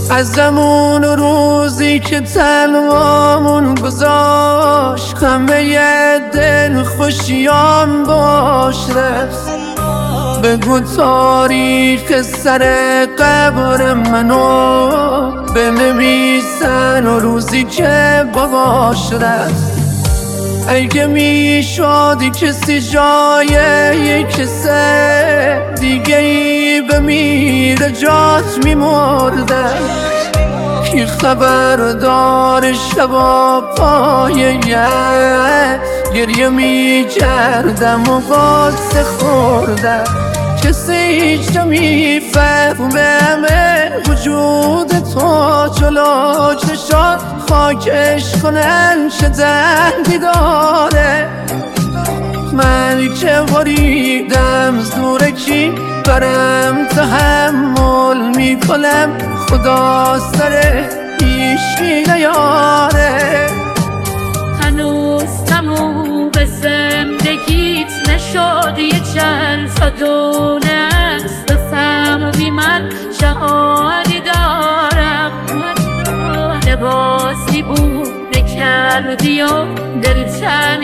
ازمون روزی که تنهامون گذاشت همه دل خوشیام باش رفت. بگو تاریخ سر قبر منو بنویسن و روزی که باباش رفت. اگه میشد کسی جای یک کسه دیگه ای بمیره جات میمردم. کی خبردار شبا پای یه گریه میکردم و قصه خوردم. کسی هیچ نمیفهمه وجود تو جلوش نشان خاکش کنن چه دردی داره. من که بریدم زور کی برم تحمل میکنم خدا سر هیچی نیاره. هنوز تموم به زندگیت نشد یه چند دونه است. بفهمی من شهادی دارم. لباسی بود نکردی و دلتر